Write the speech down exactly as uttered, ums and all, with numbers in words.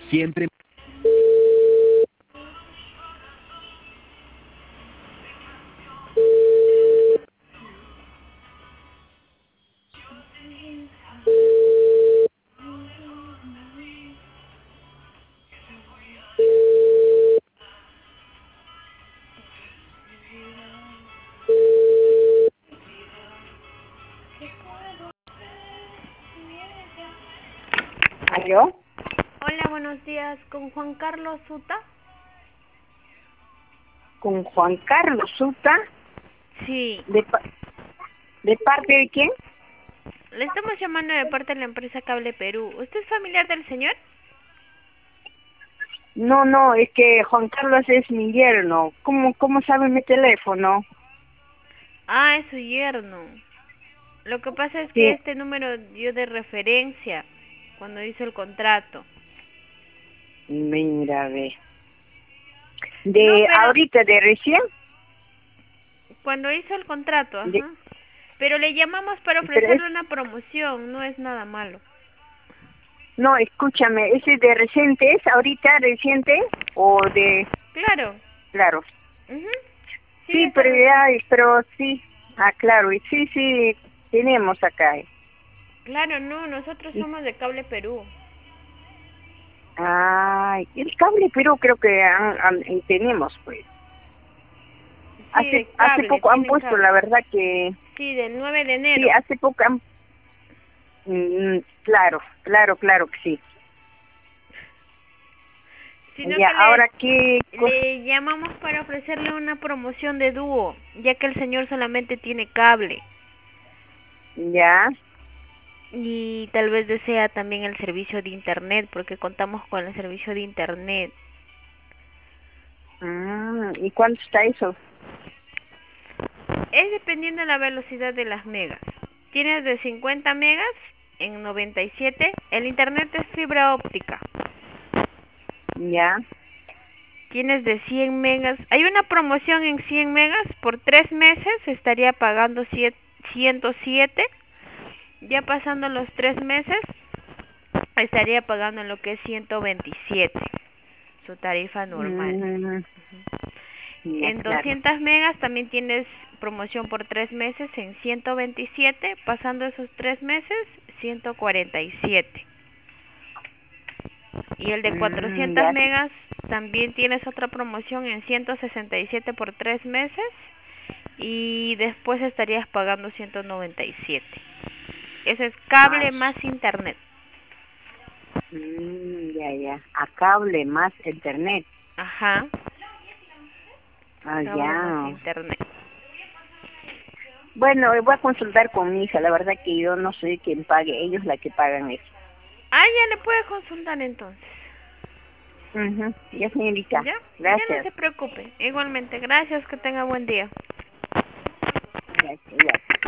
Siempre. ¿Aló? Hola, buenos días. ¿Con Juan Carlos Suta? ¿Con Juan Carlos Suta? Sí. ¿De, pa ¿De parte de quién? Le estamos llamando de parte de la empresa Cable Perú. ¿Usted es familiar del señor? No, no, es que Juan Carlos es mi yerno. ¿Cómo, cómo sabe mi teléfono? Ah, es su yerno. Lo que pasa es que Sí, este número dio de referencia cuando hizo el contrato. mira, ve. No, ¿De pero ahorita, de recién? cuando hizo el contrato, De, ajá. Pero le llamamos para pero es, ofrecerle una promoción, no es nada malo. no, escúchame, ¿ese de reciente es ahorita, reciente? ¿O de, Claro. claro? Mhm. Sí, Sí, es pero el recién. ya, pero sí, ah, claro, y sí, sí, tenemos acá. Claro, no, nosotros Y, somos de Cable Perú. ay, el cable, pero creo que han- han- eh, tenemos, pues. Sí, Hace, de hace cable, poco han tienen puesto, cable. la verdad que, Sí, del nueve de sí, enero. hace poco han, mm, claro, claro, claro que sí. Sino Ya, que le, ahora qué cosa, le llamamos para ofrecerle una promoción de dúo, ya que el señor solamente tiene cable ya, y tal vez desea también el servicio de internet, porque contamos con el servicio de internet. mm, ¿y cuánto está eso? Es dependiendo de la velocidad de las megas. Tienes de cincuenta megas en noventa y siete, el internet es fibra óptica. Ya, Tienes de cien megas, hay una promoción en cien megas, por tres meses estaría pagando ciento siete. Ya pasando los tres meses, estaría pagando lo que es ciento veintisiete, su tarifa normal. mm, ya, En claro. doscientas megas también tienes promoción por tres meses en ciento veintisiete, pasando esos tres meses, ciento cuarenta y siete. Y el de Mm, cuatrocientas ya, megas también tienes otra promoción en ciento sesenta y siete por tres meses y después estarías pagando ciento noventa y siete. Ese es ah, cable más internet. mm, ya, ya, a cable más internet. Ajá. Ah, Cable más ya. internet. Bueno, voy a consultar con mi hija, la verdad que yo no soy quien pague, ellos la que pagan eso. Ah, ya le puede consultar entonces. Ujú, ya, señorita, ¿Ya? Ya no gracias. se preocupe. Igualmente, gracias, que tenga buen día. Gracias, igual.